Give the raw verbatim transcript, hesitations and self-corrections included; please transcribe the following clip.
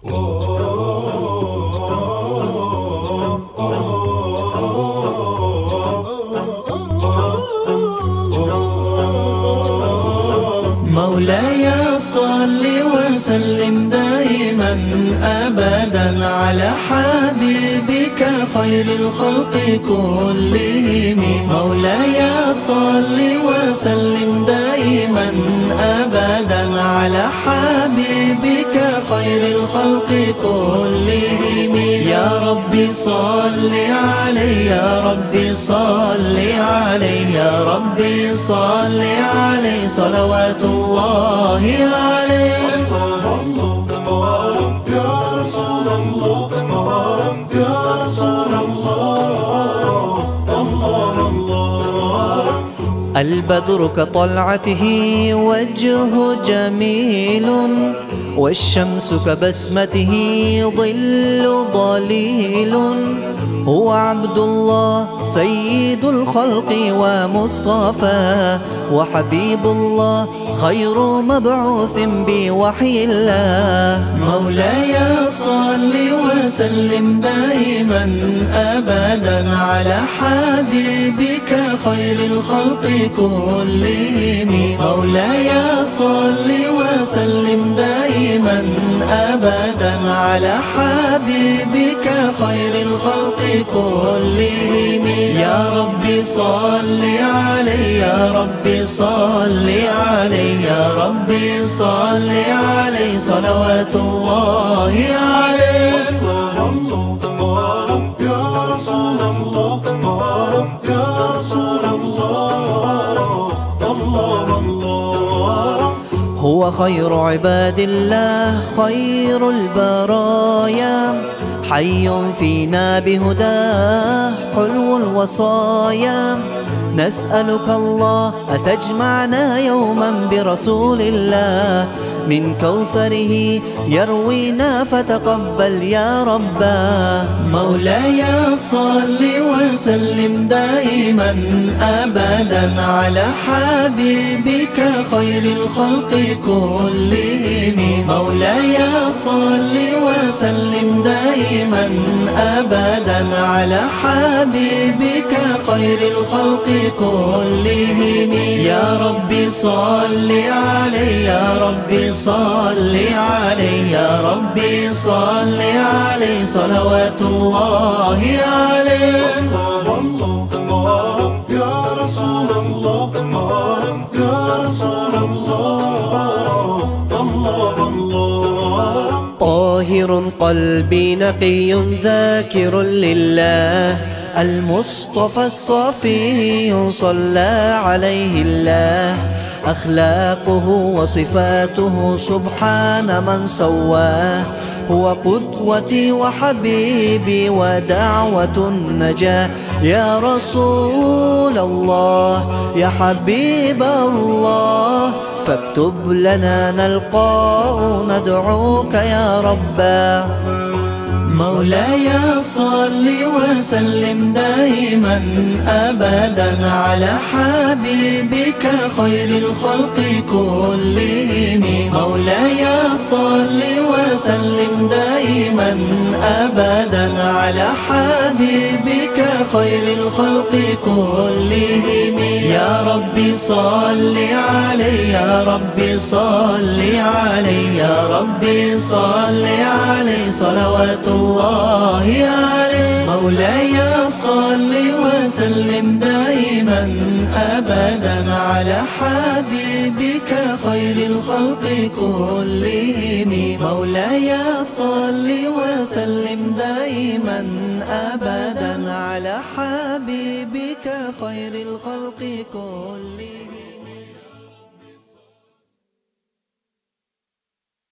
مولاي صل وسلم دائما أبدا على حبيبك خير الخلق كلهم. مولاي صل وسلم دائما أبدا على حبيبك خير الخلق كلهم. يا ربي صل عليه، يا ربي صل عليه، يا ربي صل عليه صلوات الله عليه. يا رسول الله يا رسول الله الله الله. البدر كطلعته وجهه جميل، والشمس كبسمته ظل ضليل. هو عبد الله سيد الخلق ومصطفى، وحبيب الله خير مبعوث بوحي الله. مولاي صل وسلم دائما أبدا على حبيبك خير الخلق كلهم. مولاي صل وسلم دائما أبدا على حبيبك خير الخلق كلهم. يا ربي صل عليه، يا ربي صل عليه، يا ربي صل عليه صلوات الله عليه. يا رسول الله يا رسول الله الله الله. هو خير عباد الله خير البرايا، حي فينا بهداه حلو الوصايا. نسألك الله أتجمعنا يوما برسول الله، من كوثره يروينا فتقبل يا رباه. مولاي صل وسلم دائما أبدا على حبيبك خير الخلق كلهم. مولاي صل وسلم دائما أبدا على حبيبك خير الخلق كلهم. يا ربي صل عليه، يا ربي صل عليه، يا ربي صل عليه صلوات الله عليه. يا رسول الله يا رسول الله الله الله. طاهر قلبي نقي ذاكر لله، المصطفى الصفي صلى عليه الله. أخلاقه وصفاته سبحان من سواه، هو قدوتي وحبيبي ودعوة النجاة. يا رسول الله يا حبيب الله، فاكتب لنا نلقاه ندعوك يا رباه. مولاي صل وسلم دائما أبدا على حبيبك خير الخلق كلهم. مولاي صل وسلم دائما أبدا على حبيبك خير الخلق كلهم. يا ربي صل عليه، يا ربي صل عليه، يا ربي صل عليه صلوات الله عليه. مولاي صل وسلم دائما أبدا على حبيبك خير الخلق كلهم. مولاي صل وسلم دائما أبدا على حبيبك خير الخلق كلهم.